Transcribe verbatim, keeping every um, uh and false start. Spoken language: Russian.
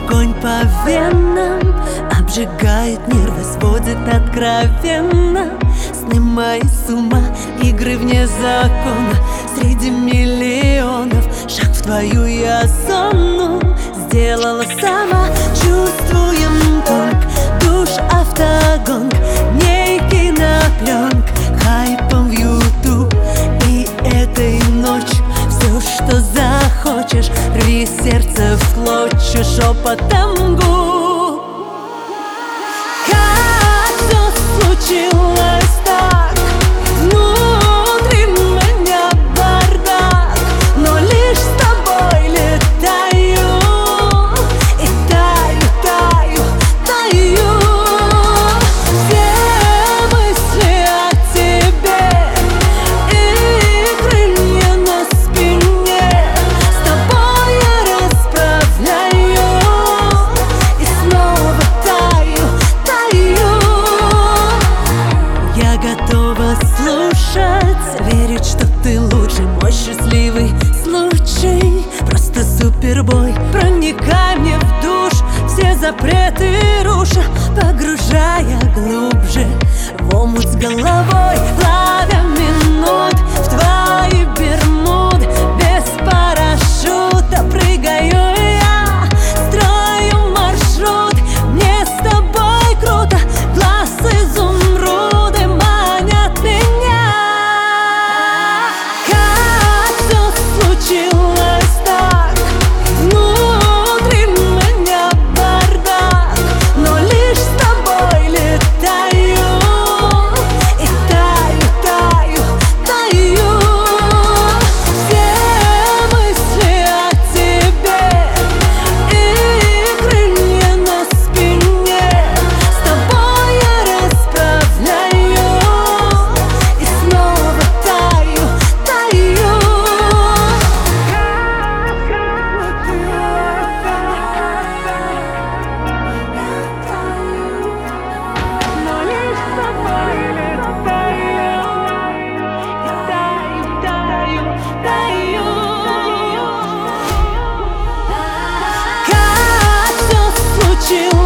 огонь по венам, обжигает нервы, сводит откровенно. Сны мои с ума, игры вне закона. Среди миллионов шаг в твою я зону сделала сама. Чувствуем только душ, автогонг, не кинопленк, хайпом в ютуб. И этой ночью все, что захочешь, рви сердце в клочья шепотом губ. Как все случилось так? Внутри меня бардак, но лишь с тобой летаю и таю, таю, таю. Все мысли о тебе и крылья на спине. С тобой я расправляю и снова таю, таю. Я готова слушать, верить, что ты лучший, мой счастливый случай. Просто супербой, проникай мне в душ, все запреты руша, погружая глубже в омут с головой, ловя минут в твои бермуды. Без парашюта прыгаю я, строю маршрут, мне с тобой круто. Глаз изумруды манят меня. Как все случилось так? Внутри меня бардак, но лишь с тобой летаю и таю, таю, таю. Все мысли о тебе и крылья на спине. С тобой я расправляю и снова таю, таю. Но лишь с тобой летаю и таю, таю, таю. Как все случилось